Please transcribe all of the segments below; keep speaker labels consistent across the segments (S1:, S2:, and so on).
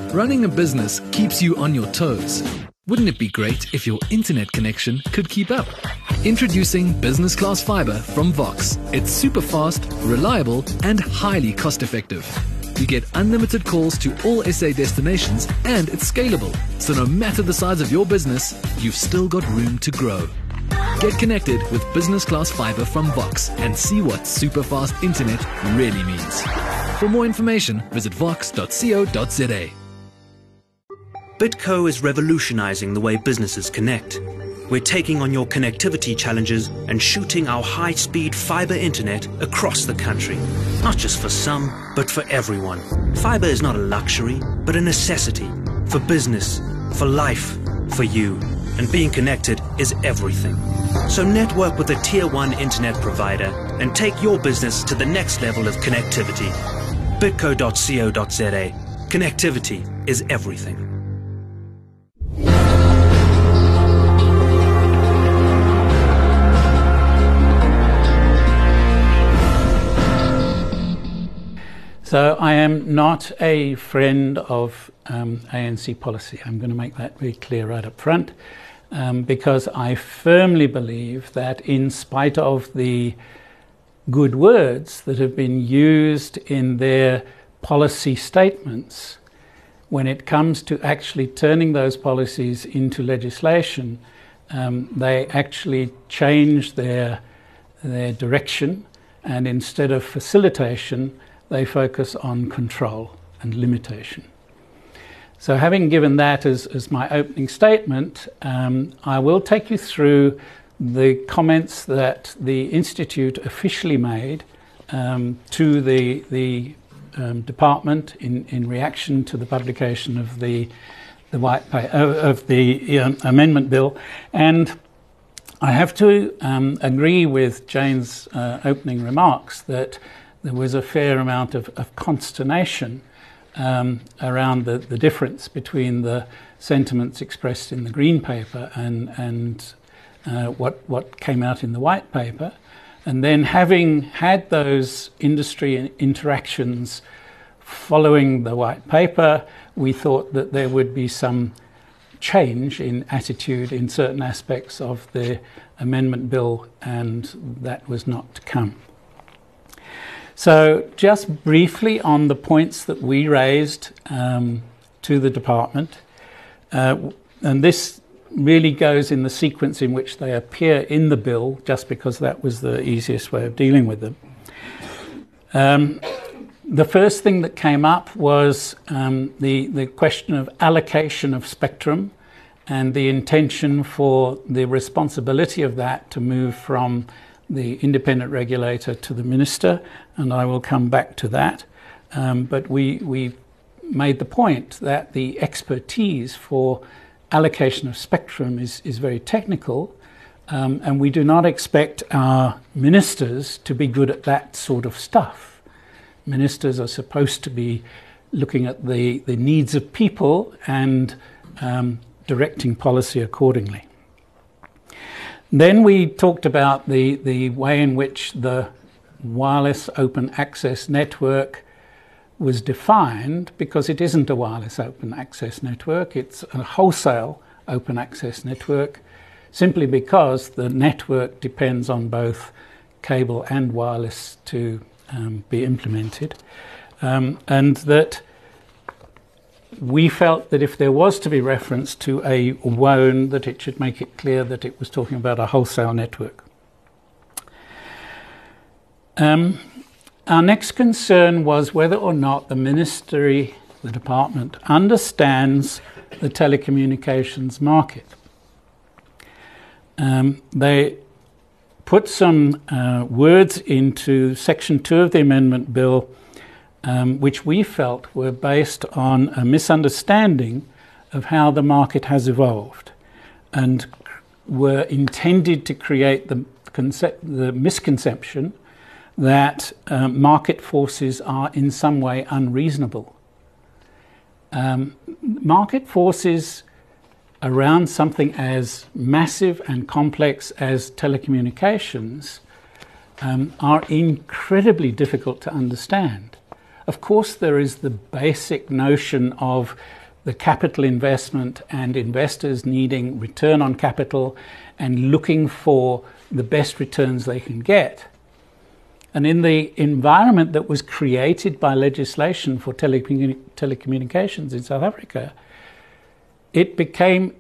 S1: Running a business keeps you on your toes. Wouldn't it be great if your internet connection could keep up? Introducing Business Class Fiber from Vox. It's super fast, reliable, and highly cost-effective. You get unlimited calls to all SA destinations, and it's scalable. So no matter the size of your business, you've still got room to grow. Get connected with Business Class Fiber from Vox and see what super fast internet really means. For more information, visit vox.co.za.
S2: Bitco is revolutionizing the way businesses connect. We're taking on your connectivity challenges and shooting our high-speed fiber internet across the country. Not just for some, but for everyone. Fiber is not a luxury, but a necessity. For business, for life, for you. And being connected is everything. So network with a Tier 1 internet provider and take your business to the next level of connectivity. Bitco.co.za. Connectivity is everything.
S3: So I am not a friend of ANC policy. I'm going to make that very clear right up front, because I firmly believe that in spite of the good words that have been used in their policy statements, when it comes to actually turning those policies into legislation, they actually change their direction, and instead of facilitation, they focus on control and limitation. So having given that as my opening statement, I will take you through the comments that the Institute officially made to the department in reaction to the publication of the amendment bill. And I have to agree with Jane's opening remarks that there was a fair amount of consternation around the difference between the sentiments expressed in the Green Paper and what came out in the White Paper. And then having had those industry interactions following the White Paper, we thought that there would be some change in attitude in certain aspects of the amendment bill, and that was not to come. So just briefly on the points that we raised to the department, and this really goes in the sequence in which they appear in the bill, just because that was the easiest way of dealing with them. The first thing that came up was the question of allocation of spectrum and the intention for the responsibility of that to move from the independent regulator to the minister, and I will come back to that. But we made the point that the expertise for allocation of spectrum is very technical, and we do not expect our ministers to be good at that sort of stuff. Ministers are supposed to be looking at the needs of people and directing policy accordingly. Then we talked about the way in which the wireless open access network was defined, because it isn't a wireless open access network, it's a wholesale open access network, simply because the network depends on both cable and wireless to be implemented, and that we felt that if there was to be reference to a WOAN, that it should make it clear that it was talking about a wholesale network. Our next concern was whether or not the ministry, the department, understands the telecommunications market. They put some words into Section 2 of the amendment bill which we felt were based on a misunderstanding of how the market has evolved, and were intended to create the misconception that market forces are in some way unreasonable. Market forces around something as massive and complex as telecommunications are incredibly difficult to understand. Of course, there is the basic notion of the capital investment and investors needing return on capital and looking for the best returns they can get. And in the environment that was created by legislation for telecommunications in South Africa, it became,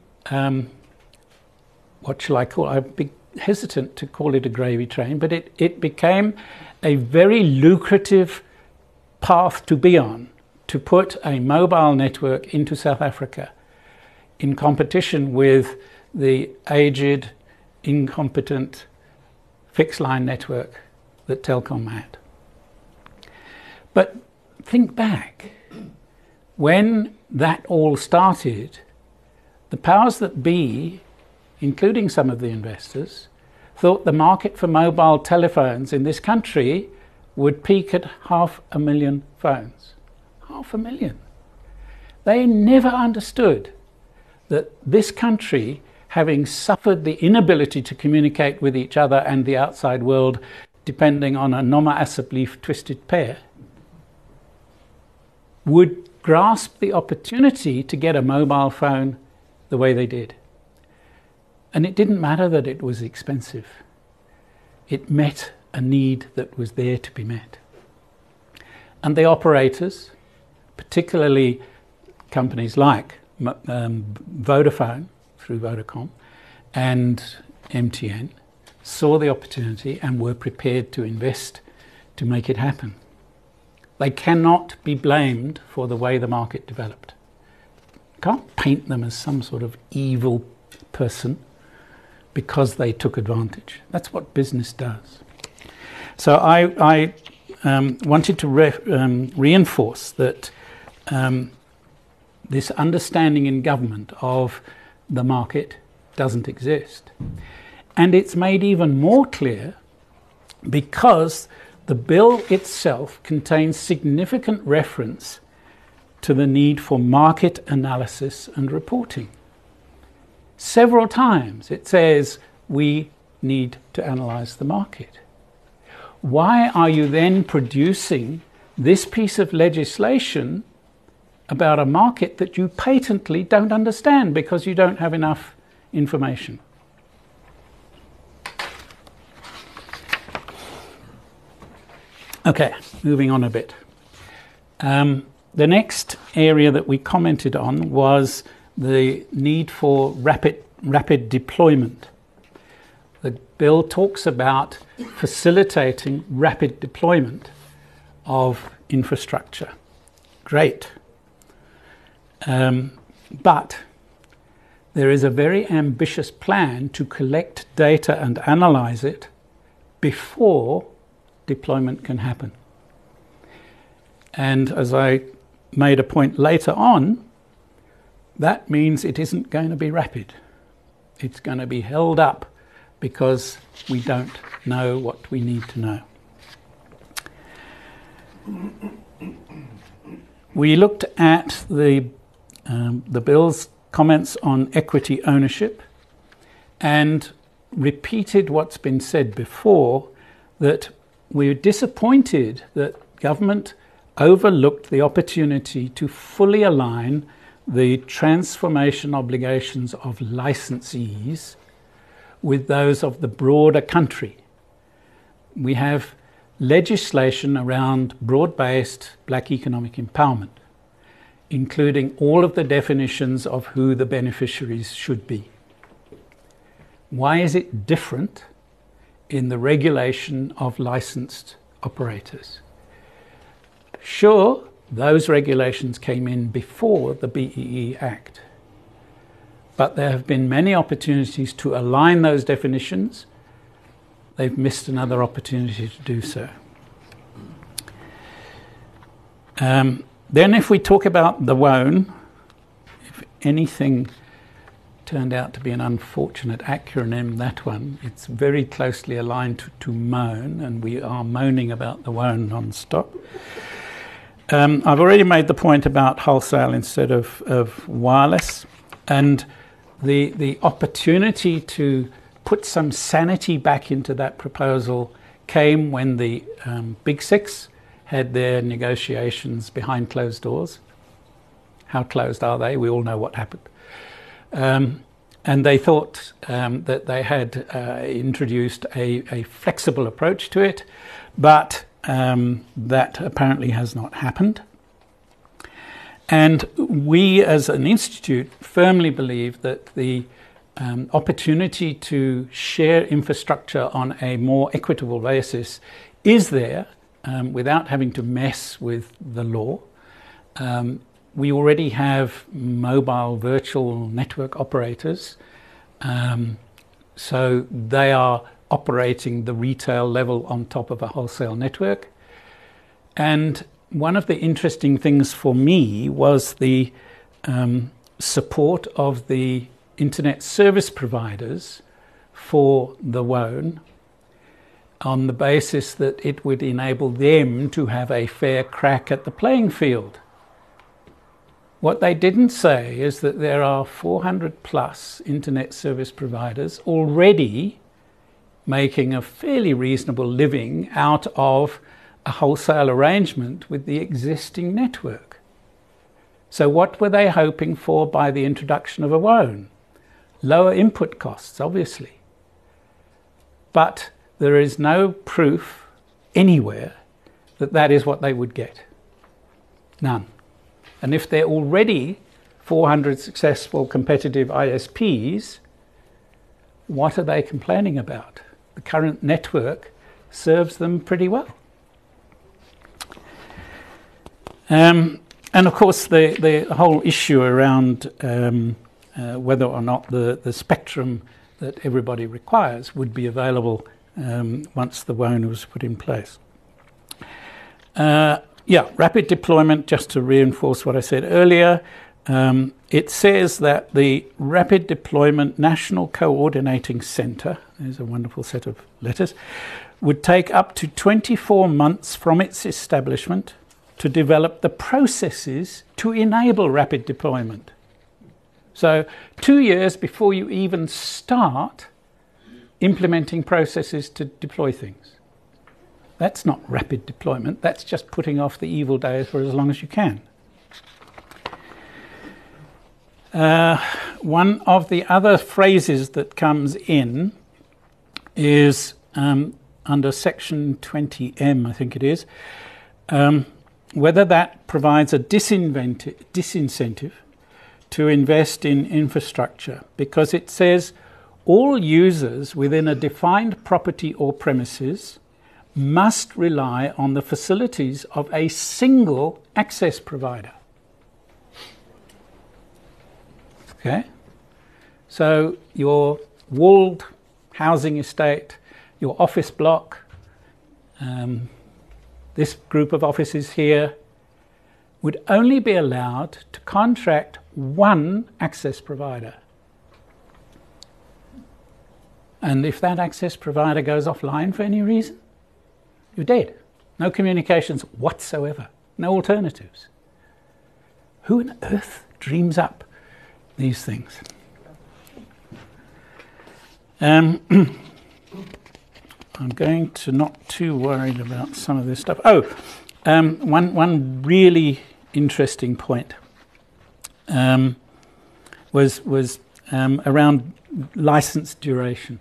S3: what shall I call it? I'd be hesitant to call it a gravy train, but it became a very lucrative path to be on, to put a mobile network into South Africa in competition with the aged, incompetent fixed line network that Telkom had. But think back, when that all started, the powers that be, including some of the investors, thought the market for mobile telephones in this country would peak at 500,000 phones. 500,000. They never understood that this country, having suffered the inability to communicate with each other and the outside world, depending on a Noma Asap leaf twisted pair, would grasp the opportunity to get a mobile phone the way they did. And it didn't matter that it was expensive. It met a need that was there to be met. And the operators, particularly companies like Vodafone through Vodacom and MTN, saw the opportunity and were prepared to invest to make it happen. They cannot be blamed for the way the market developed. You can't paint them as some sort of evil person because they took advantage. That's what business does. So I wanted to reinforce that this understanding in government of the market doesn't exist. And it's made even more clear because the bill itself contains significant reference to the need for market analysis and reporting. Several times it says we need to analyze the market. Why are you then producing this piece of legislation about a market that you patently don't understand because you don't have enough information? Okay, moving on a bit. The next area that we commented on was the need for rapid deployment. The bill talks about facilitating rapid deployment of infrastructure. Great. But there is a very ambitious plan to collect data and analyze it before deployment can happen. And as I made a point later on, that means it isn't going to be rapid. It's going to be held up because we don't know what we need to know. We looked at the bill's comments on equity ownership and repeated what's been said before, that we're disappointed that government overlooked the opportunity to fully align the transformation obligations of licensees with those of the broader country. We have legislation around broad-based black economic empowerment, including all of the definitions of who the beneficiaries should be. Why is it different in the regulation of licensed operators? Sure, those regulations came in before the BEE Act, but there have been many opportunities to align those definitions. They've missed another opportunity to do so. Then if we talk about the WOAN, if anything turned out to be an unfortunate acronym, that one, it's very closely aligned to moan, and we are moaning about the WOAN non-stop. I've already made the point about wholesale instead of wireless, and the opportunity to put some sanity back into that proposal came when the Big Six had their negotiations behind closed doors. How closed are they? We all know what happened. And they thought that they had introduced a flexible approach to it, but that apparently has not happened. And we as an institute firmly believe that the opportunity to share infrastructure on a more equitable basis is there without having to mess with the law. We already have mobile virtual network operators, so they are operating the retail level on top of a wholesale network. And one of the interesting things for me was the support of the internet service providers for the WOAN on the basis that it would enable them to have a fair crack at the playing field. What they didn't say is that there are 400 plus internet service providers already making a fairly reasonable living out of a wholesale arrangement with the existing network. So what were they hoping for by the introduction of a WOAN? Lower input costs, obviously. But there is no proof anywhere that that is what they would get. None. And if there are already 400 successful competitive ISPs, what are they complaining about? The current network serves them pretty well. And of course, the whole issue around whether or not the spectrum that everybody requires would be available once the WOAN was put in place. Rapid deployment, just to reinforce what I said earlier, it says that the Rapid Deployment National Coordinating Centre, there's a wonderful set of letters, would take up to 24 months from its establishment to develop the processes to enable rapid deployment. So 2 years before you even start implementing processes to deploy things. That's not rapid deployment, that's just putting off the evil day for as long as you can. One of the other phrases that comes in is under section 20M, I think it is, whether that provides a disincentive to invest in infrastructure, because it says all users within a defined property or premises must rely on the facilities of a single access provider. Okay? So your walled housing estate, your office block, this group of offices here, would only be allowed to contract one access provider. And if that access provider goes offline for any reason, you're dead. No communications whatsoever. No alternatives. Who on earth dreams up these things? I'm going to not too worried about some of this stuff. One really interesting point was around license duration.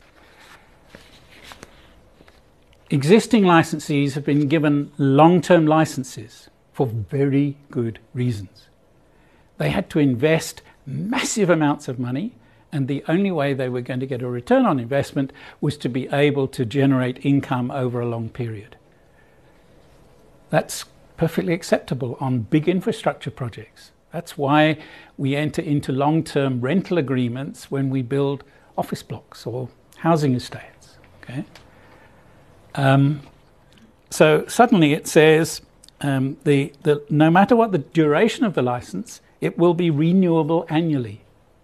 S3: Existing licensees have been given long-term licenses for very good reasons. They had to invest massive amounts of money, and the only way they were going to get a return on investment was to be able to generate income over a long period. That's perfectly acceptable on big infrastructure projects. That's why we enter into long-term rental agreements when we build office blocks or housing estates. Okay? So suddenly it says no matter what the duration of the license, it will be renewable annually.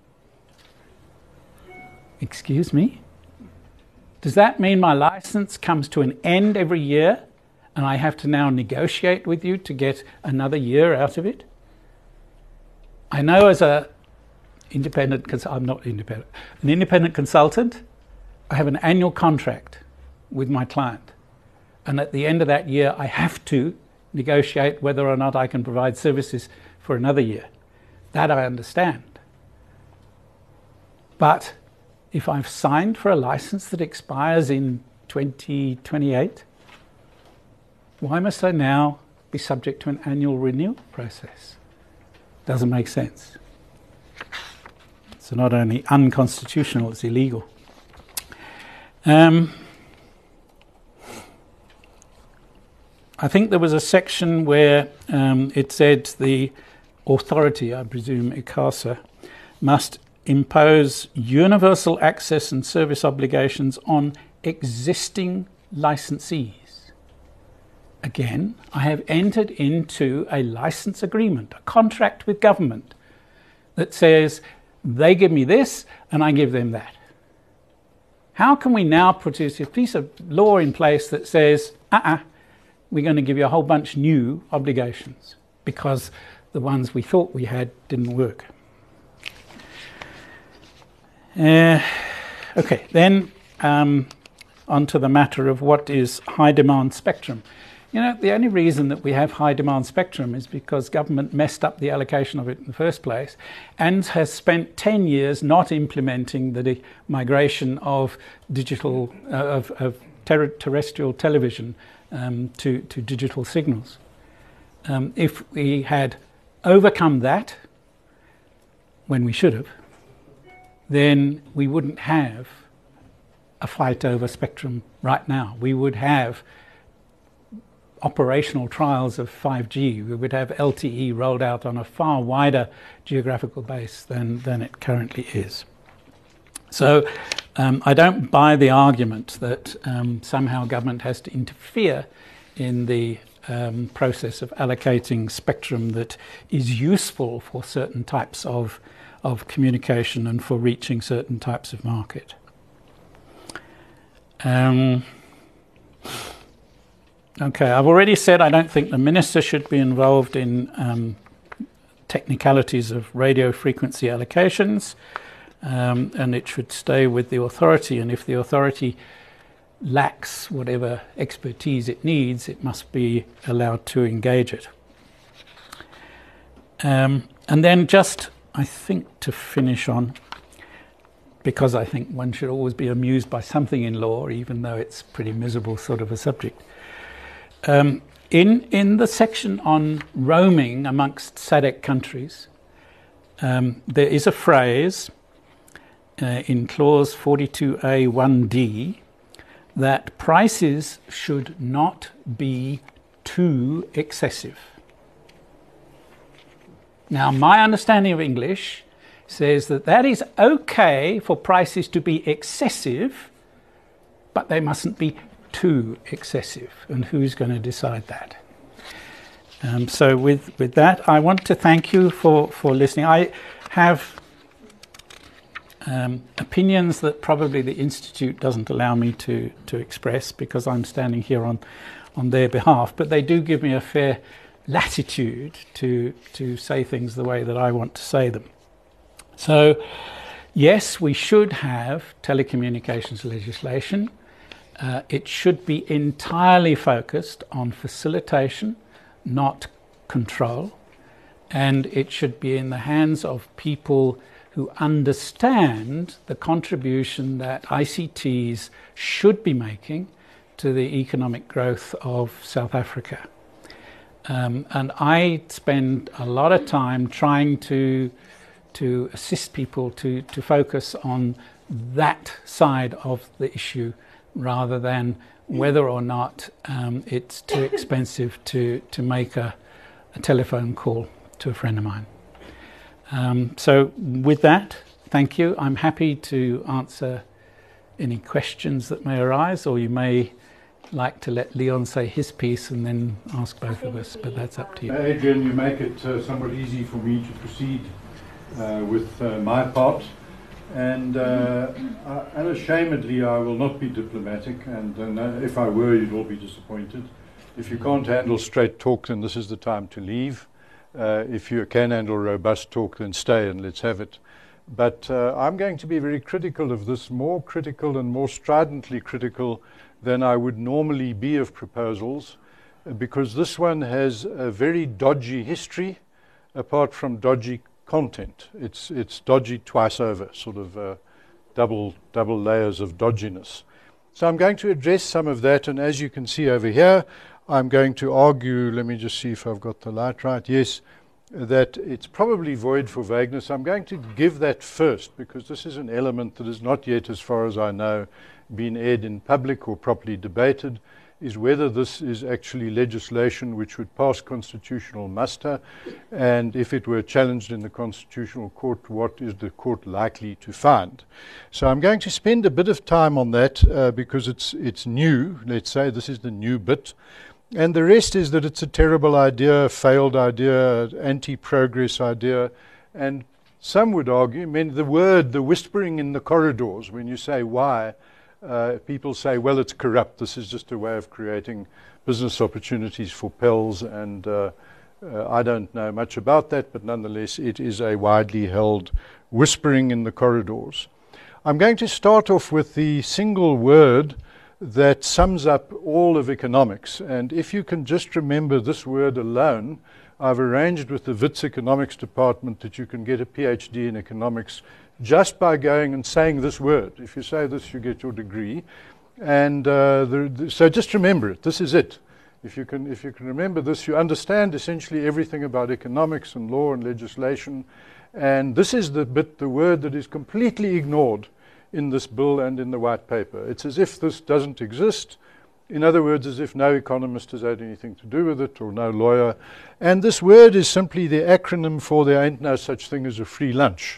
S3: Excuse me? Does that mean my license comes to an end every year and I have to now negotiate with you to get another year out of it? I know as an independent consultant, I have an annual contract with my client. And at the end of that year, I have to negotiate whether or not I can provide services for another year. That I understand. But if I've signed for a license that expires in 2028, why must I now be subject to an annual renewal process? Doesn't make sense. So not only unconstitutional, it's illegal. I think there was a section where it said the authority, I presume ICASA, must impose universal access and service obligations on existing licensees. Again, I have entered into a license agreement, a contract with government that says they give me this and I give them that. How can we now produce a piece of law in place that says, we're going to give you a whole bunch new obligations because the ones we thought we had didn't work? Okay, then on to the matter of what is high demand spectrum. You know, the only reason that we have high demand spectrum is because government messed up the allocation of it in the first place and has spent 10 years not implementing the migration of digital, terrestrial television to digital signals. If we had overcome that, when we should have, then we wouldn't have a fight over spectrum right now. We would have operational trials of 5G. We would have LTE rolled out on a far wider geographical base than it currently is. So I don't buy the argument that somehow government has to interfere in the process of allocating spectrum that is useful for certain types of communication and for reaching certain types of market. Okay, I've already said I don't think the minister should be involved in technicalities of radio frequency allocations, and it should stay with the authority, and if the authority lacks whatever expertise it needs, it must be allowed to engage it. And then just, I think, to finish on, because I think one should always be amused by something in law, even though it's pretty miserable sort of a subject. In the section on roaming amongst SADC countries, there is a phrase in clause 42A(1)(d) that prices should not be too excessive. Now, my understanding of English says that that is okay for prices to be excessive, but they mustn't be too excessive. And who's going to decide that? So with that, I want to thank you for listening. I have opinions that probably the Institute doesn't allow me to express because I'm standing here on their behalf, but they do give me a fair latitude to say things the way that I want to say them. So, yes, we should have telecommunications legislation. It should be entirely focused on facilitation, not control, and it should be in the hands of people who understand the contribution that ICTs should be making to the economic growth of South Africa. And I spend a lot of time trying to assist people to focus on that side of the issue rather than whether or not it's too expensive to make a telephone call to a friend of mine. So with that, thank you. I'm happy to answer any questions that may arise, or you may like to let Leon say his piece and then ask both of us, but that's up to you.
S4: Adrian, you make it somewhat easy for me to proceed with my part. And unashamedly, I will not be diplomatic, and if I were, you'd all be disappointed. If you can't handle straight talk, then this is the time to leave. If you can handle robust talk, then stay and let's have it. But I'm going to be very critical of this, more critical and more stridently critical than I would normally be of proposals, because this one has a very dodgy history, apart from dodgy content. It's dodgy twice over, sort of double layers of dodginess. So I'm going to address some of that, and as you can see over here, I'm going to argue, let me just see if I've got the light right, yes, that it's probably void for vagueness. I'm going to give that first, because this is an element that is not yet, as far as I know, been aired in public or properly debated, is whether this is actually legislation which would pass constitutional muster, and if it were challenged in the Constitutional Court, what is the court likely to find? So I'm going to spend a bit of time on that because it's new. Let's say this is the new bit. And the rest is that it's a terrible idea, failed idea, anti-progress idea, and some would argue, I mean, the whispering in the corridors, when you say why, people say, well, it's corrupt. This is just a way of creating business opportunities for Pels, and I don't know much about that, but nonetheless, it is a widely held whispering in the corridors. I'm going to start off with the single word that sums up all of economics, and if you can just remember this word alone, I've arranged with the Wits Economics Department that you can get a PhD in economics just by going and saying this word. If you say this, you get your degree. And so just remember it. This is it. If you can remember this, you understand essentially everything about economics and law and legislation. And this is the word that is completely ignored in this bill and in the white paper. It's as if this doesn't exist. In other words, as if no economist has had anything to do with it, or no lawyer. And this word is simply the acronym for there ain't no such thing as a free lunch,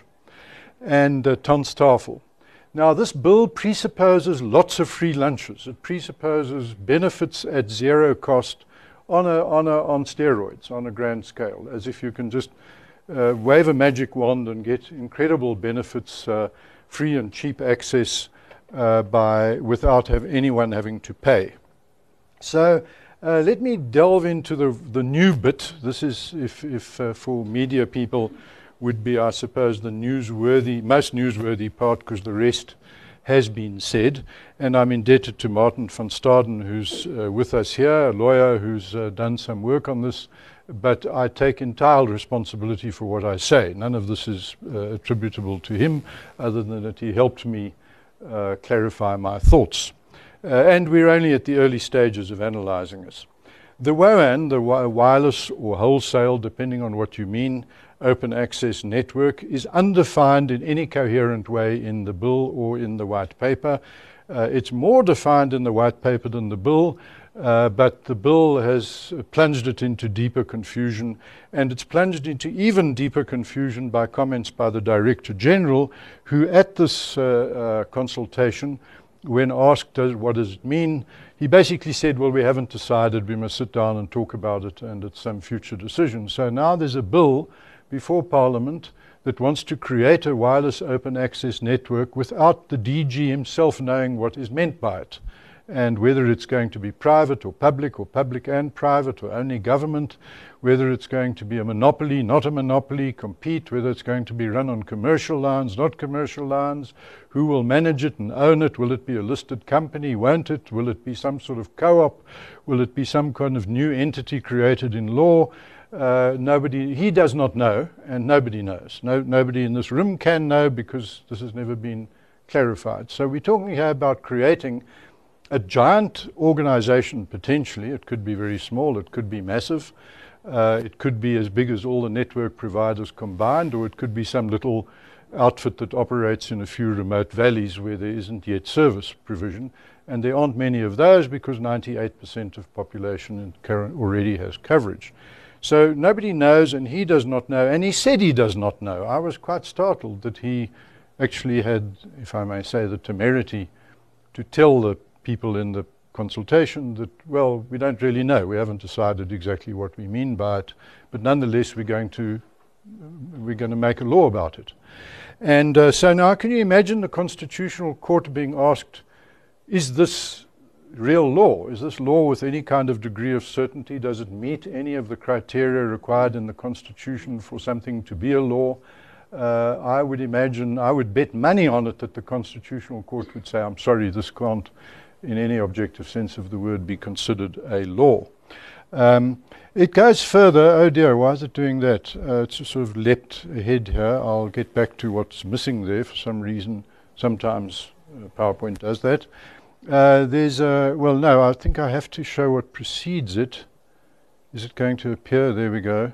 S4: and Tanztafel. Now, this bill presupposes lots of free lunches. It presupposes benefits at zero cost on steroids, on a grand scale, as if you can just wave a magic wand and get incredible benefits, free and cheap access without anyone having to pay. So let me delve into the new bit. This is, if for media people, would be, I suppose, the most newsworthy part, because the rest has been said. And I'm indebted to Martin van Staden, who's with us here, a lawyer who's done some work on this, but I take entire responsibility for what I say. None of this is attributable to him, other than that he helped me clarify my thoughts. And we're only at the early stages of analyzing this. The WOAN, the wireless or wholesale, depending on what you mean, open access network, is undefined in any coherent way in the bill or in the white paper. It's more defined in the white paper than the bill, but the bill has plunged it into deeper confusion, and it's plunged into even deeper confusion by comments by the Director General, who at this consultation, when asked what does it mean, he basically said, well, we haven't decided, we must sit down and talk about it, and it's some future decision. So now there's a bill before Parliament that wants to create a wireless open access network without the DG himself knowing what is meant by it, and whether it's going to be private or public and private, or only government, whether it's going to be a monopoly, not a monopoly, compete, whether it's going to be run on commercial lines, not commercial lines, who will manage it and own it, will it be a listed company, won't it, will it be some sort of co-op, will it be some kind of new entity created in law? He does not know, and nobody knows. Nobody in this room can know, because this has never been clarified. So we're talking here about creating a giant organization, potentially. It could be very small, it could be massive, it could be as big as all the network providers combined, or it could be some little outfit that operates in a few remote valleys where there isn't yet service provision. And there aren't many of those, because 98% of population already has coverage. So nobody knows, and he does not know, and he said he does not know. I was quite startled that he actually had, if I may say, the temerity to tell the people in the consultation that, well, we don't really know. We haven't decided exactly what we mean by it, but nonetheless we're going to make a law about it. And so now can you imagine the Constitutional Court being asked, is this real law? Is this law with any kind of degree of certainty? Does it meet any of the criteria required in the Constitution for something to be a law? I would bet money on it that the Constitutional Court would say, I'm sorry, this can't, in any objective sense of the word, be considered a law. It goes further. Oh dear, why is it doing that? It's sort of leapt ahead here. I'll get back to what's missing there for some reason. Sometimes PowerPoint does that. Well, no, I think I have to show what precedes it. Is it going to appear? There we go.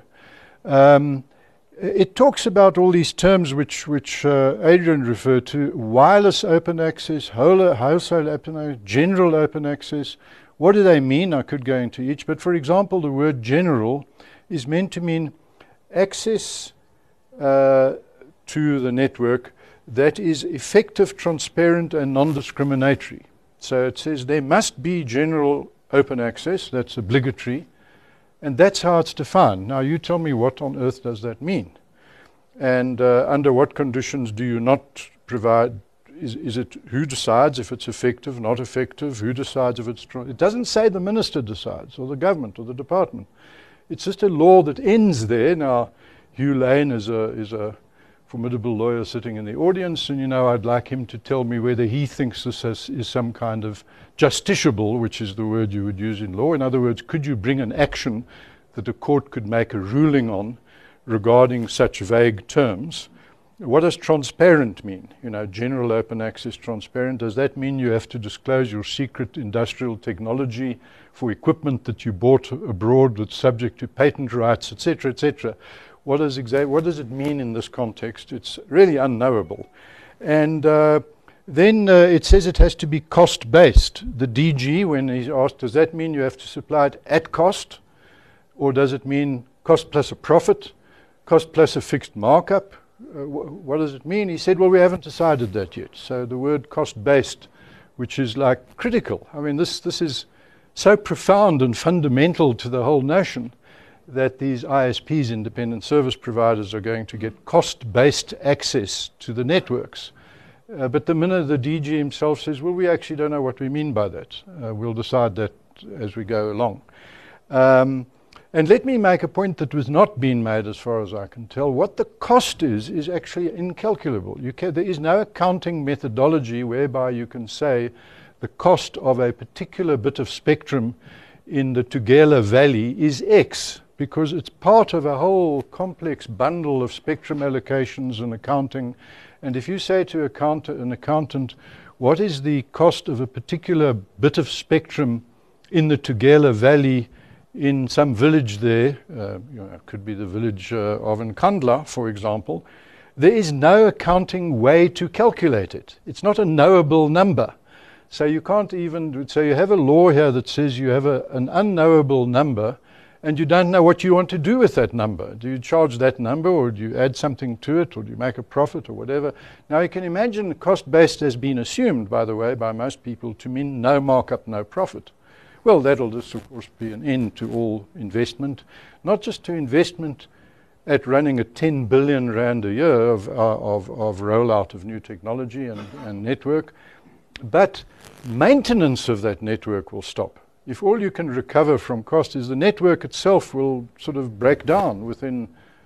S4: It talks about all these terms which Adrian referred to: wireless open access, wholesale open access, general open access. What do they mean? I could go into each, but for example, the word general is meant to mean access to the network that is effective, transparent, and non-discriminatory. So it says there must be general open access, that's obligatory, and that's how it's defined. Now you tell me, what on earth does that mean? And under what conditions do you not provide? Is it who decides if it's effective, not effective? Who decides if it's strong? It doesn't say the minister decides, or the government, or the department. It's just a law that ends there. Now, Hugh Lane is a formidable lawyer sitting in the audience, and I'd like him to tell me whether he thinks this is some kind of justiciable, which is the word you would use in law. In other words, could you bring an action that a court could make a ruling on regarding such vague terms? What does transparent mean? General open access, transparent. Does that mean you have to disclose your secret industrial technology for equipment that you bought abroad that's subject to patent rights, etc., etc.? What does it mean in this context? It's really unknowable. And then it says it has to be cost-based. The DG, when he's asked, does that mean you have to supply it at cost? Or does it mean cost plus a profit? Cost plus a fixed markup? What does it mean? He said, well, we haven't decided that yet. So the word cost-based, which is like critical. I mean, this is so profound and fundamental to the whole notion that these ISPs, independent service providers, are going to get cost-based access to the networks. But the minute the DG himself says, well, we actually don't know what we mean by that. We'll decide that as we go along. And let me make a point that was not being made as far as I can tell. What the cost is actually incalculable. There is no accounting methodology whereby you can say the cost of a particular bit of spectrum in the Tugela Valley is X, because it's part of a whole complex bundle of spectrum allocations and accounting. And if you say to an accountant, what is the cost of a particular bit of spectrum in the Tugela Valley in some village there, it could be the village of Nkandla, for example, there is no accounting way to calculate it. It's not a knowable number. So you can't even, so you have a law here that says you have an unknowable number and you don't know what you want to do with that number. Do you charge that number, or do you add something to it, or do you make a profit, or whatever? Now you can imagine cost-based has been assumed, by the way, by most people to mean no markup, no profit. Well, that'll just, of course, be an end to all investment, not just to investment at running a 10 billion rand a year of rollout of new technology and network, but maintenance of that network will stop. If all you can recover from cost is the network itself will sort of break down within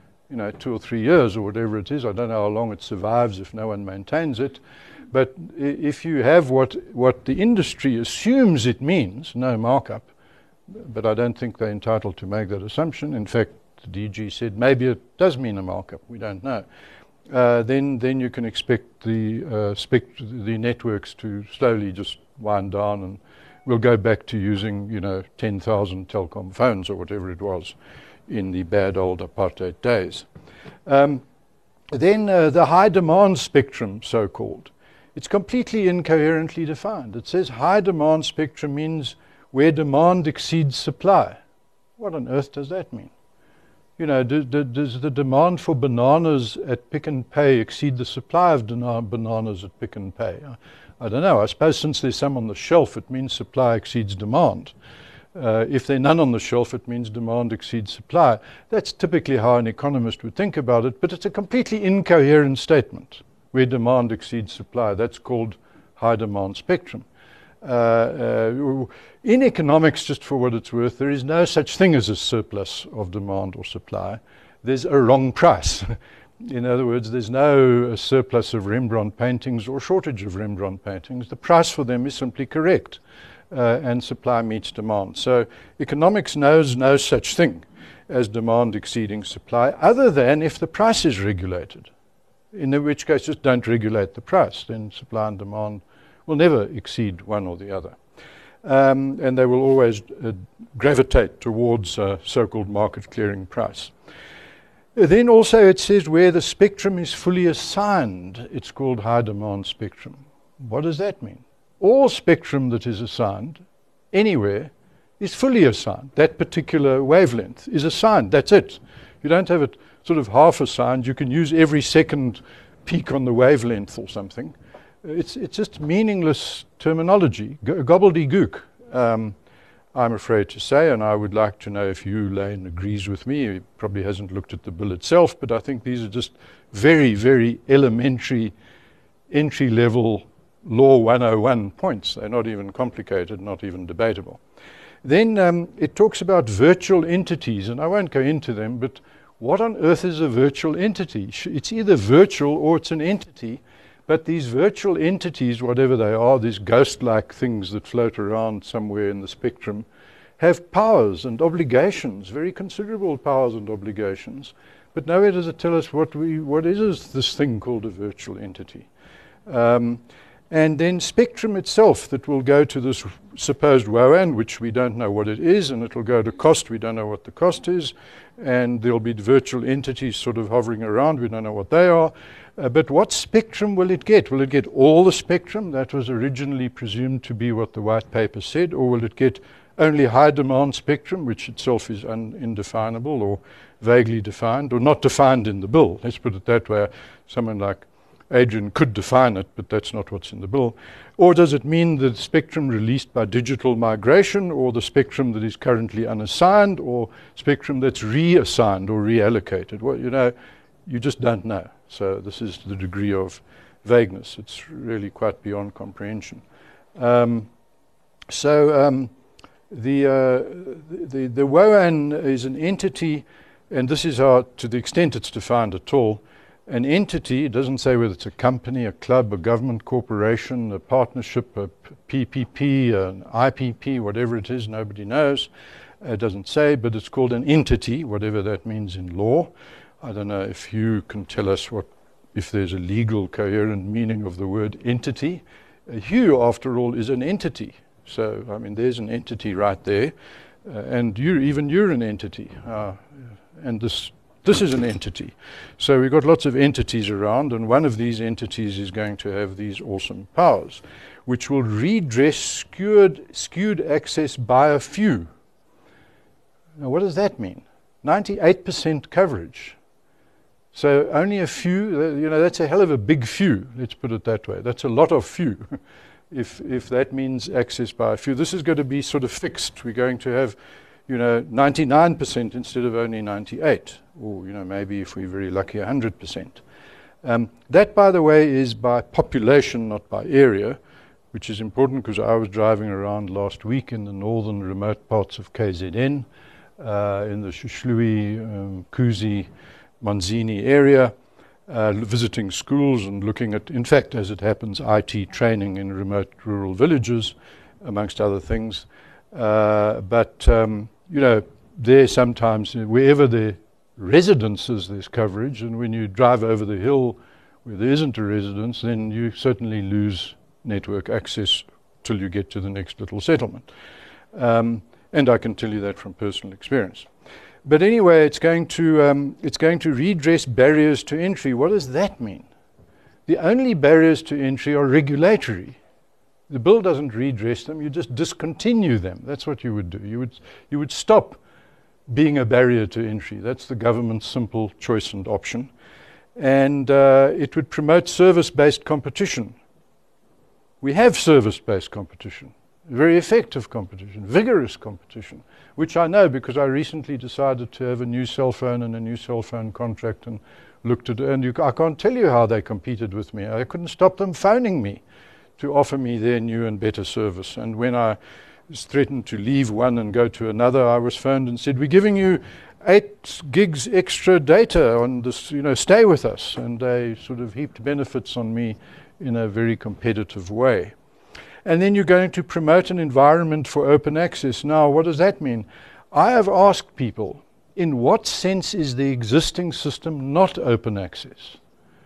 S4: 2 or 3 years or whatever it is. I don't know how long it survives if no one maintains it. But if you have what the industry assumes it means, no markup, but I don't think they're entitled to make that assumption. In fact, the DG said maybe it does mean a markup. We don't know. Then you can expect the networks to slowly just wind down, and we'll go back to using 10,000 Telkom phones or whatever it was in the bad old apartheid days. Then the high demand spectrum, so-called. It's completely incoherently defined. It says high demand spectrum means where demand exceeds supply. What on earth does that mean? Does the demand for bananas at Pick n Pay exceed the supply of bananas at Pick n Pay? I don't know. I suppose since there's some on the shelf, it means supply exceeds demand. If there are none on the shelf, it means demand exceeds supply. That's typically how an economist would think about it, but it's a completely incoherent statement. Where demand exceeds supply, that's called high demand spectrum. In economics, just for what it's worth, there is no such thing as a surplus of demand or supply. There's a wrong price. In other words, there's no surplus of Rembrandt paintings or shortage of Rembrandt paintings. The price for them is simply correct. and supply meets demand. So economics knows no such thing as demand exceeding supply, other than if the price is regulated, in which case just don't regulate the price, then supply and demand will never exceed one or the other. And they will always gravitate towards a so-called market clearing price. Then also it says where the spectrum is fully assigned, it's called high demand spectrum. What does that mean? All spectrum that is assigned anywhere is fully assigned. That particular wavelength is assigned, that's it. You don't have it sort of half assigned. You can use every second peak on the wavelength or something. It's just meaningless terminology, gobbledygook, I'm afraid to say, and I would like to know if Hugh Lane agrees with me. He probably hasn't looked at the bill itself, but I think these are just very, very elementary, entry-level Law 101 points. They're not even complicated, not even debatable. Then it talks about virtual entities, and I won't go into them, but what on earth is a virtual entity? It's either virtual or it's an entity. But these virtual entities, whatever they are, these ghost-like things that float around somewhere in the spectrum, have powers and obligations, very considerable powers and obligations. But nowhere does it tell us what is this thing called a virtual entity. And then spectrum itself that will go to this supposed WOAN, which we don't know what it is, and it will go to cost, we don't know what the cost is, and there'll be virtual entities sort of hovering around, we don't know what they are. But what spectrum will it get? Will it get all the spectrum? That was originally presumed to be what the white paper said, or will it get only high demand spectrum, which itself is indefinable or vaguely defined, or not defined in the bill? Let's put it that way. Someone like Adrian could define it, but that's not what's in the bill. Or does it mean the spectrum released by digital migration, or the spectrum that is currently unassigned, or spectrum that's reassigned or reallocated? Well, you know, you just don't know. So this is the degree of vagueness. It's really quite beyond comprehension. The WOAN is an entity, and this is how, to the extent it's defined at all, an entity. It doesn't say whether it's a company, a club, a government corporation, a partnership, a PPP, an IPP, whatever it is, nobody knows. It doesn't say, but it's called an entity, whatever that means in law. I don't know if you can tell us if there's a legal coherent meaning of the word entity. Hugh, after all, is an entity. So, I mean, there's an entity right there. And you're an entity. And this is an entity. So we've got lots of entities around, and one of these entities is going to have these awesome powers, which will redress skewed access by a few. Now, what does that mean? 98% coverage. So only a few, you know, that's a hell of a big few, let's put it that way. That's a lot of few, if that means access by a few. This is going to be sort of fixed. We're going to have, you know, 99% instead of only 98, or, you know, maybe if we're very lucky, 100%. That, by the way, is by population, not by area, which is important because I was driving around last week in the northern remote parts of KZN, in the Shushului, Kuzi, Manzini area, visiting schools and looking at, in fact, as it happens, IT training in remote rural villages, amongst other things. You know, there sometimes, wherever there residences, there's coverage, and when you drive over the hill where there isn't a residence, then you certainly lose network access till you get to the next little settlement. And I can tell you that from personal experience. But anyway, it's going to redress barriers to entry. What does that mean? The only barriers to entry are regulatory. The bill doesn't redress them, you just discontinue them. That's what you would do. You would stop being a barrier to entry. That's the government's simple choice and option. And it would promote service-based competition. We have service-based competition, very effective competition, vigorous competition, which I know because I recently decided to have a new cell phone and a new cell phone contract and looked at it. And I can't tell you how they competed with me. I couldn't stop them phoning me to offer me their new and better service. And when I was threatened to leave one and go to another, I was phoned and said, we're giving you 8 gigs extra data on this, you know, stay with us. And they sort of heaped benefits on me in a very competitive way. And then you're going to promote an environment for open access. Now, what does that mean? I have asked people, in what sense is the existing system not open access?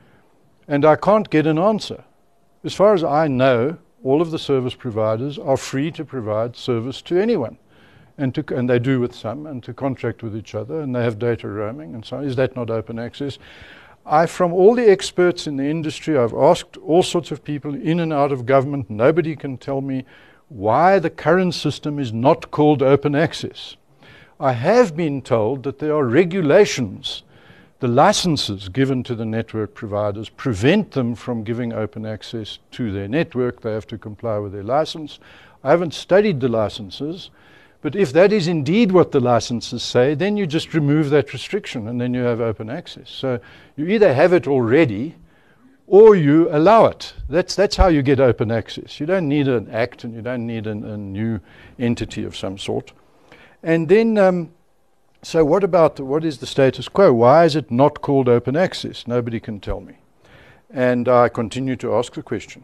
S4: And I can't get an answer. As far as I know, all of the service providers are free to provide service to anyone. And they do with some, and to contract with each other, and they have data roaming and so on. Is that not open access? From all the experts in the industry, I've asked all sorts of people in and out of government. Nobody can tell me why the current system is not called open access. I have been told that there are regulations. The licenses given to the network providers prevent them from giving open access to their network. They have to comply with their license. I haven't studied the licenses, but if that is indeed what the licenses say, then you just remove that restriction and then you have open access. So you either have it already or you allow it. That's how you get open access. You don't need an act and you don't need a new entity of some sort. And then, so what is the status quo? Why is it not called open access? Nobody can tell me. And I continue to ask the question.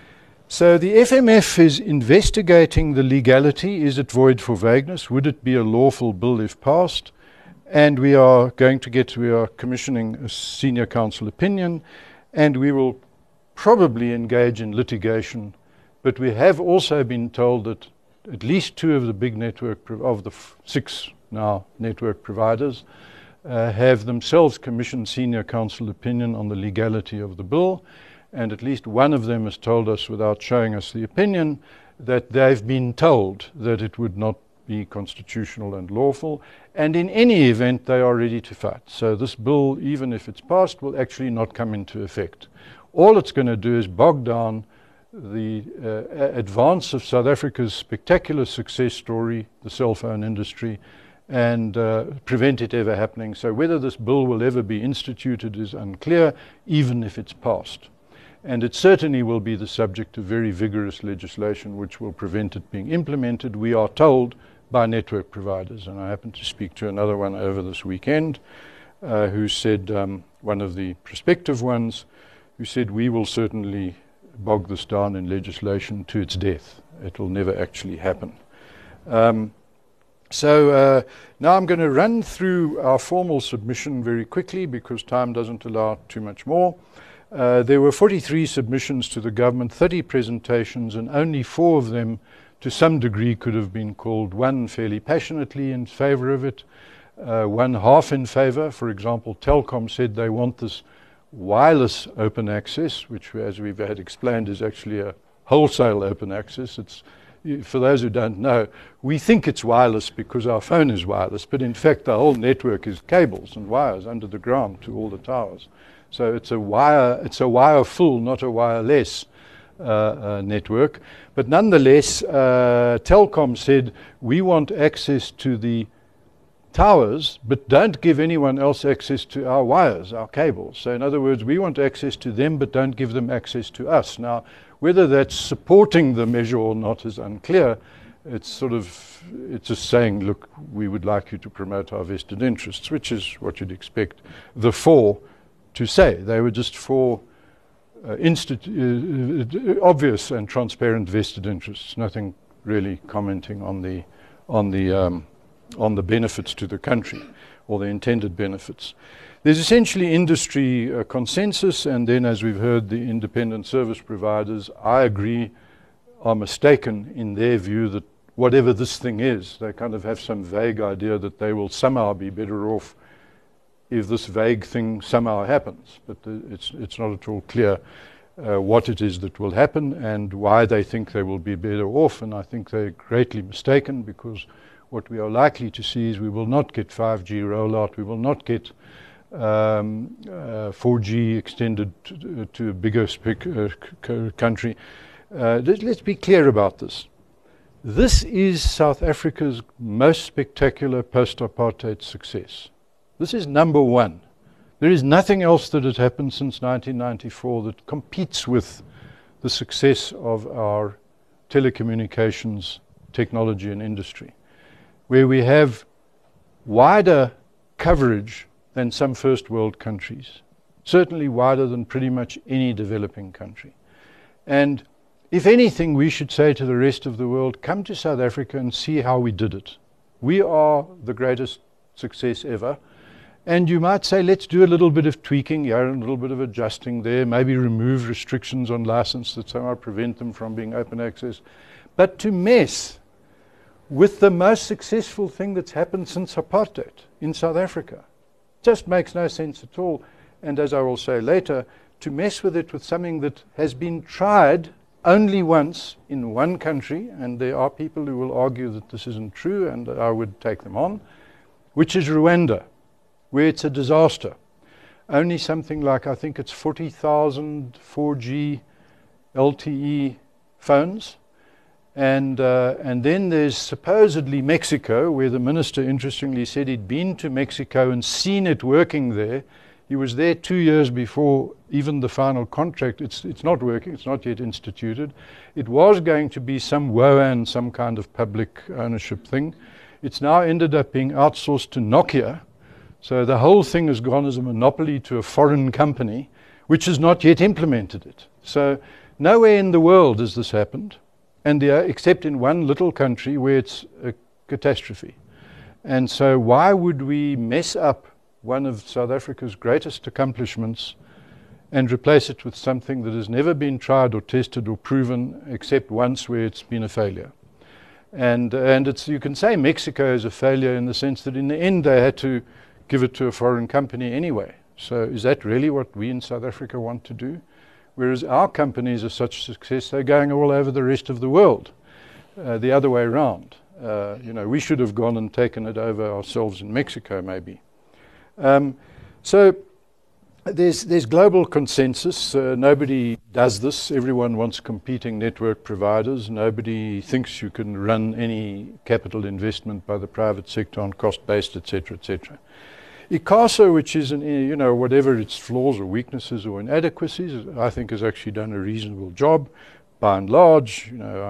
S4: So the FMF is investigating the legality. Is it void for vagueness? Would it be a lawful bill if passed? And we are commissioning a senior counsel opinion, and we will probably engage in litigation. But we have also been told that at least 2 of the big of the 6 now network providers have themselves commissioned senior counsel opinion on the legality of the bill. And at least one of them has told us, without showing us the opinion, that they've been told that it would not be constitutional and lawful. And in any event, they are ready to fight. So this bill, even if it's passed, will actually not come into effect. All it's going to do is bog down the advance of South Africa's spectacular success story, the cell phone industry, and prevent it ever happening. So whether this bill will ever be instituted is unclear, even if it's passed. And it certainly will be the subject of very vigorous legislation which will prevent it being implemented, we are told, by network providers. And I happened to speak to another one over this weekend who said, one of the prospective ones, who said, we will certainly bog this down in legislation to its death. It will never actually happen. So now I'm going to run through our formal submission very quickly because time doesn't allow too much more. There were 43 submissions to the government, 30 presentations, and only 4 of them to some degree could have been called, 1 fairly passionately in favor of it, 1 half in favor. For example, Telkom said they want this wireless open access, which, as we've had explained, is actually a wholesale open access. For those who don't know, we think it's wireless because our phone is wireless, but in fact the whole network is cables and wires under the ground to all the towers. So it's a wire-full, not a wireless network. But nonetheless, Telkom said, we want access to the towers, but don't give anyone else access to our wires, our cables. So in other words, we want access to them, but don't give them access to us. Now, whether that's supporting the measure or not is unclear. It's just saying, look, we would like you to promote our vested interests, which is what you'd expect the 4 to say. They were just 4 obvious and transparent vested interests, nothing really commenting on the benefits to the country or the intended benefits. There's essentially industry consensus, and then, as we've heard, the independent service providers, I agree, are mistaken in their view that whatever this thing is, they kind of have some vague idea that they will somehow be better off if this vague thing somehow happens. But it's not at all clear what it is that will happen and why they think they will be better off. And I think they're greatly mistaken, because what we are likely to see is we will not get 5G rollout, we will not get 4G extended to a bigger country. Let's be clear about this. This is South Africa's most spectacular post-apartheid success. This is number 1. There is nothing else that has happened since 1994 that competes with the success of our telecommunications technology and industry, where we have wider coverage than some first world countries, certainly wider than pretty much any developing country. And If anything, we should say to the rest of the world, come to South Africa and see how we did it. We are the greatest success ever. And you might say, let's do a little bit of tweaking here and a little bit of adjusting there, maybe remove restrictions on license that somehow prevent them from being open access. But to mess with the most successful thing that's happened since apartheid in South Africa just makes no sense at all. And as I will say later, to mess with it with something that has been tried only once in one country, and there are people who will argue that this isn't true, and I would take them on, which is Rwanda, where it's a disaster. Only something like, I think it's 40,000 4G LTE phones. And then there's supposedly Mexico, where the minister interestingly said he'd been to Mexico and seen it working there. He was there 2 years before even the final contract. It's not working. It's not yet instituted. It was going to be some WOAN, some kind of public ownership thing. It's now ended up being outsourced to Nokia. So the whole thing has gone as a monopoly to a foreign company, which has not yet implemented it. So nowhere in the world has this happened, and except in one little country where it's a catastrophe. And so why would we mess up one of South Africa's greatest accomplishments and replace it with something that has never been tried or tested or proven except once where it's been a failure? And it's, you can say Mexico is a failure in the sense that in the end they had to give it to a foreign company anyway. So is that really what we in South Africa want to do? Whereas our companies are such success, they're going all over the rest of the world, the other way around. We should have gone and taken it over ourselves in Mexico, maybe. So there's global consensus. Nobody does this. Everyone wants competing network providers. Nobody thinks you can run any capital investment by the private sector on cost-based, etc., etc. ICASA, which is, whatever its flaws or weaknesses or inadequacies, I think has actually done a reasonable job. By and large,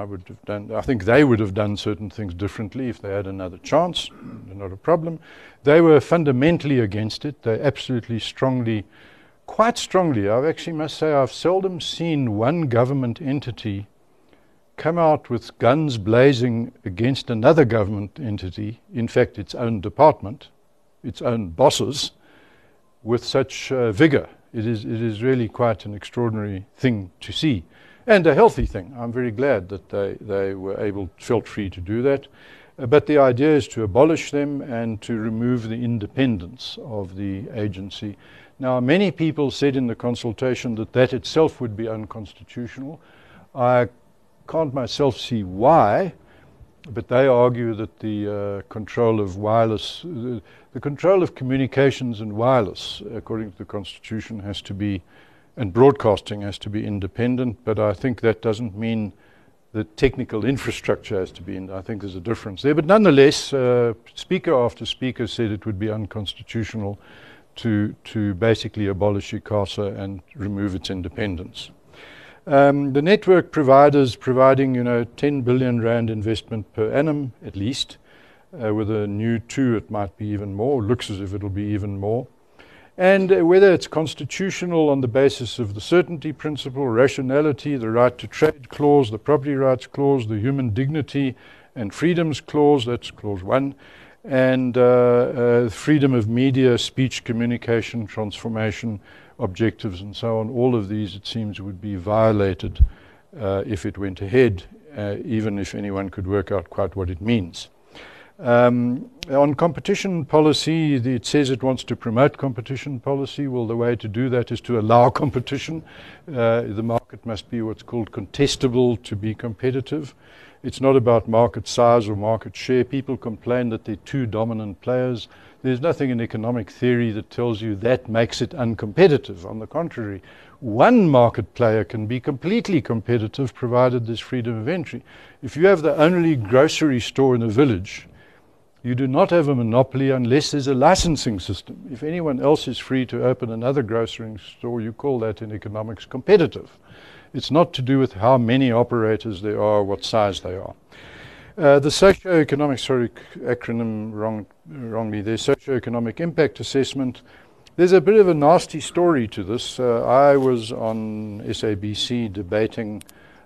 S4: I think they would have done certain things differently if they had another chance. Not a problem. They were fundamentally against it. They absolutely quite strongly, I actually must say, I've seldom seen one government entity come out with guns blazing against another government entity, in fact its own department, its own bosses, with such vigor. It is really quite an extraordinary thing to see, and a healthy thing. I'm very glad that they felt free to do that. But the idea is to abolish them and to remove the independence of the agency. Now, many people said in the consultation that itself would be unconstitutional. I can't myself see why, but they argue that the control of wireless, the control of communications and wireless, according to the Constitution, has to be, and broadcasting has to be independent, but I think that doesn't mean the technical infrastructure has to be in. I think there's a difference there. But nonetheless, speaker after speaker said it would be unconstitutional to basically abolish ICASA and remove its independence. The network providers providing, 10 billion rand investment per annum at least. With a new 2, it might be even more. Looks as if it'll be even more. And whether it's constitutional on the basis of the certainty principle, rationality, the right to trade clause, the property rights clause, the human dignity and freedoms clause, that's clause 1, and freedom of media, speech, communication, transformation, objectives and so on, all of these, it seems, would be violated if it went ahead, even if anyone could work out quite what it means. On competition policy, it says it wants to promote competition policy. Well, the way to do that is to allow competition. The market must be what's called contestable to be competitive. It's not about market size or market share. People complain that there are 2 dominant players. There's nothing in economic theory that tells you that makes it uncompetitive. On the contrary, one market player can be completely competitive provided there's freedom of entry. If you have the only grocery store in a village, you do not have a monopoly unless there's a licensing system. If anyone else is free to open another grocery store, you call that in economics competitive. It's not to do with how many operators there are, what size they are. The socioeconomic, acronym wrongly there, socioeconomic impact assessment. There's a bit of a nasty story to this. I was on SABC debating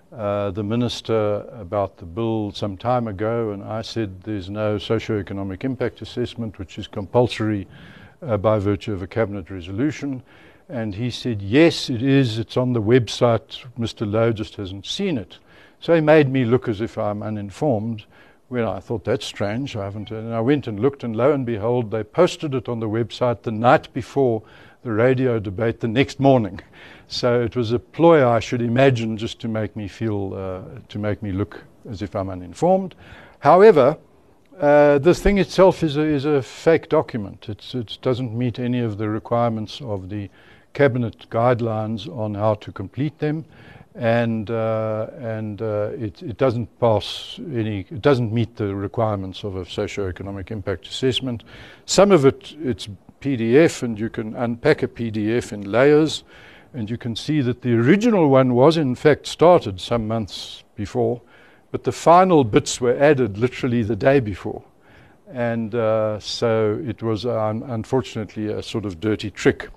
S4: the minister about the bill some time ago, and I said there's no socio-economic impact assessment, which is compulsory by virtue of a cabinet resolution. And he said, yes, it is. It's on the website. Mr. Lowe just hasn't seen it. So he made me look as if I'm uninformed. Well, I thought that's strange. And I went and looked, and lo and behold, they posted it on the website the night before the radio debate the next morning. So it was a ploy, I should imagine, just to make me feel, to make me look as if I'm uninformed. However, the thing itself is a fake document. It doesn't meet any of the requirements of the cabinet guidelines on how to complete them, and it doesn't pass any. It doesn't meet the requirements of a socio-economic impact assessment. Some of it's PDF, and you can unpack a PDF in layers, and you can see that the original one was in fact started some months before, but the final bits were added literally the day before. And so it was unfortunately a sort of dirty trick.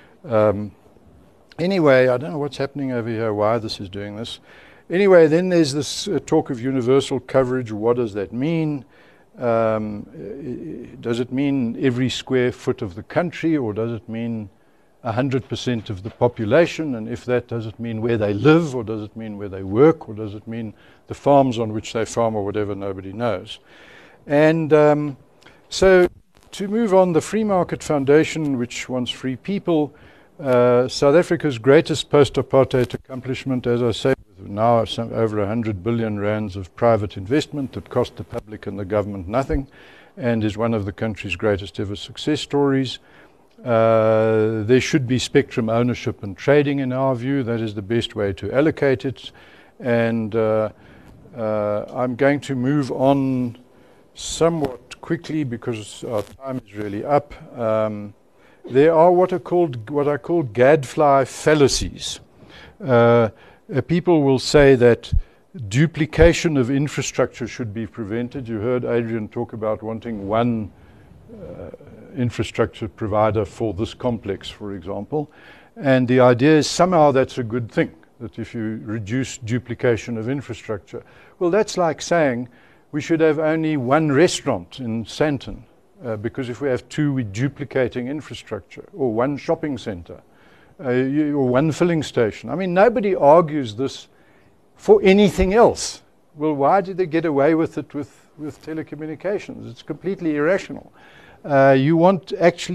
S4: Anyway, I don't know what's happening over here, why this is doing this. Anyway, then there's this talk of universal coverage. What does that mean? Does it mean every square foot of the country, or does it mean 100% of the population? And if that, does it mean where they live, or does it mean where they work, or does it mean the farms on which they farm, or whatever? Nobody knows. And so to move on, the Free Market Foundation, which wants free people, South Africa's greatest post-apartheid accomplishment, as I say, with now over 100 billion rands of private investment that cost the public and the government nothing, and is one of the country's greatest ever success stories. There should be spectrum ownership and trading, in our view. That is the best way to allocate it. And I'm going to move on somewhat quickly because our time is really up. There are what I call gadfly fallacies. People will say that duplication of infrastructure should be prevented. You heard Adrian talk about wanting one infrastructure provider for this complex, for example. And the idea is somehow that's a good thing, that if you reduce duplication of infrastructure. Well, that's like saying we should have only one restaurant in Sandton, because if we have two, we're duplicating infrastructure, or one shopping center, or one filling station. I mean, nobody argues this for anything else. Well, why did they get away with it with telecommunications? It's completely irrational. You want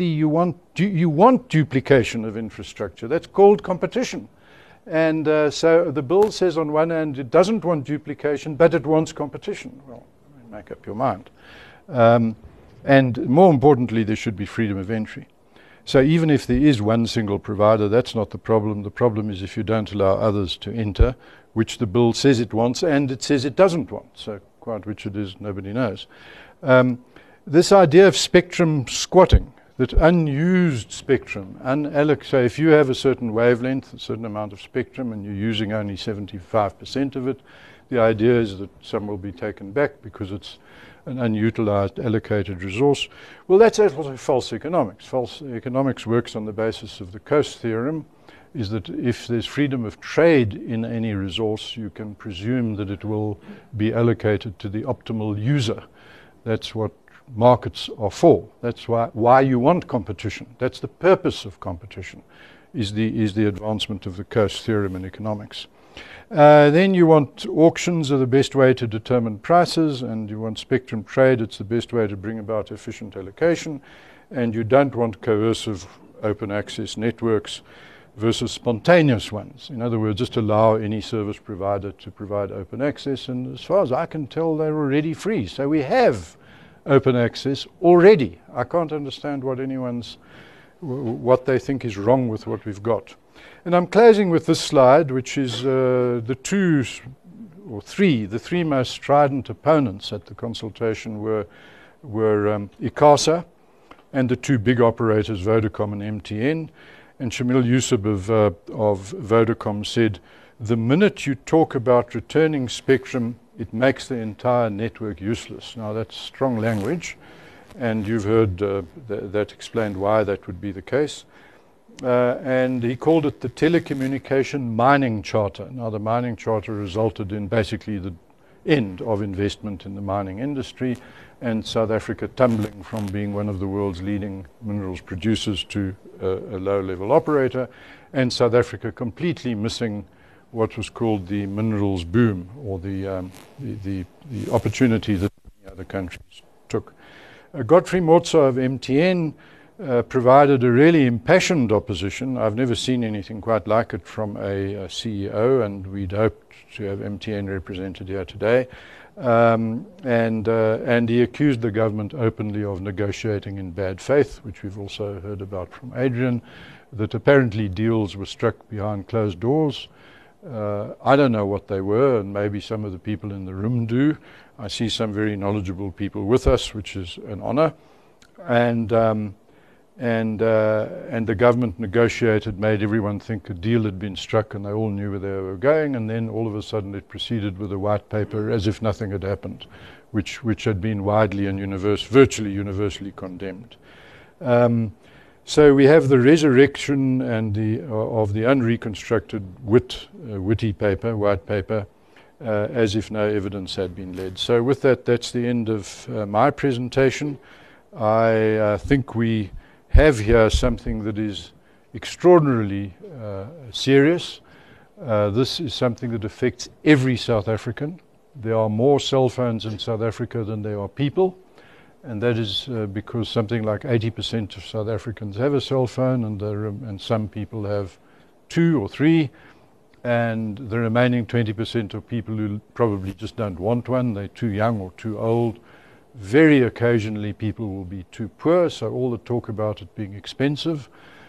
S4: duplication of infrastructure. That's called competition. And so the bill says on one hand it doesn't want duplication, but it wants competition. Well, make up your mind. And more importantly, there should be freedom of entry. So even if there is one single provider, that's not the problem. The problem is if you don't allow others to enter, which the bill says it wants and it says it doesn't want. So quite which it is, nobody knows. This idea of spectrum squatting, that unused spectrum, so if you have a certain wavelength, a certain amount of spectrum, and you're using only 75% of it, the idea is that some will be taken back because it's an unutilized allocated resource. Well, that's also false economics. False economics works on the basis of the Coase theorem, is that if there's freedom of trade in any resource, you can presume that it will be allocated to the optimal user. That's what markets are for. That's why you want competition. That's the purpose of competition, is the advancement of the Coase theorem in economics. Then you want auctions are the best way to determine prices, and you want spectrum trade. It's the best way to bring about efficient allocation, and you don't want coercive open access networks versus spontaneous ones. In other words, just allow any service provider to provide open access, and as far as I can tell, they're already free. So we have open access already. I can't understand what they think is wrong with what we've got. And I'm closing with this slide, which is the three most strident opponents at the consultation were ICASA and the two big operators, Vodacom and MTN. And Shamil Yusuf of Vodacom said, the minute you talk about returning spectrum, it makes the entire network useless. Now that's strong language, and you've heard that explained why that would be the case. and he called it the Telecommunication Mining Charter. Now, the Mining Charter resulted in basically the end of investment in the mining industry, and South Africa tumbling from being one of the world's leading minerals producers to a low-level operator, and South Africa completely missing what was called the minerals boom, or the opportunity that many other countries took. Godfrey Motsa of MTN provided a really impassioned opposition. I've never seen anything quite like it from a CEO, and we'd hoped to have MTN represented here today. And he accused the government openly of negotiating in bad faith, which we've also heard about from Adrian, that apparently deals were struck behind closed doors. I don't know what they were, and maybe some of the people in the room do. I see some very knowledgeable people with us, which is an honor. And the government negotiated, made everyone think a deal had been struck, and they all knew where they were going, and then all of a sudden it proceeded with a white paper as if nothing had happened, which had been widely and virtually universally condemned. So we have the resurrection and of the unreconstructed Witty paper, white paper, as if no evidence had been led. So with that, that's the end of my presentation. I think we have here something that is extraordinarily serious. This is something that affects every South African. There are more cell phones in South Africa than there are people, and that is because something like 80% of South Africans have a cell phone, and some people have 2 or 3, and the remaining 20% are people who probably just don't want one. They're too young or too old. Very occasionally people will be too poor, so all the talk about it being expensive.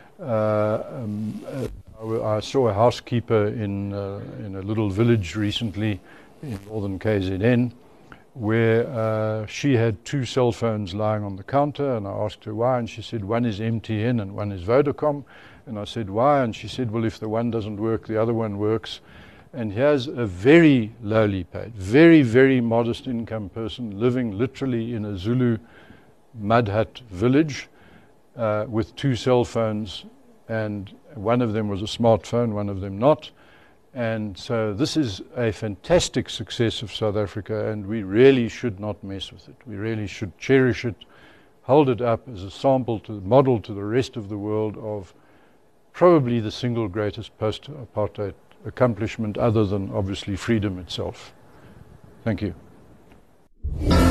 S4: I saw a housekeeper in a little village recently in northern KZN where she had 2 cell phones lying on the counter, and I asked her why, and she said one is MTN and one is Vodacom. And I said why, and she said, well, if the one doesn't work, the other one works. And here's a very lowly paid, very, very modest income person living literally in a Zulu mud hut village with 2 cell phones, and one of them was a smartphone, one of them not. And so this is a fantastic success of South Africa, and we really should not mess with it. We really should cherish it, hold it up as a model to the rest of the world of probably the single greatest post-apartheid accomplishment, other than obviously freedom itself. Thank you.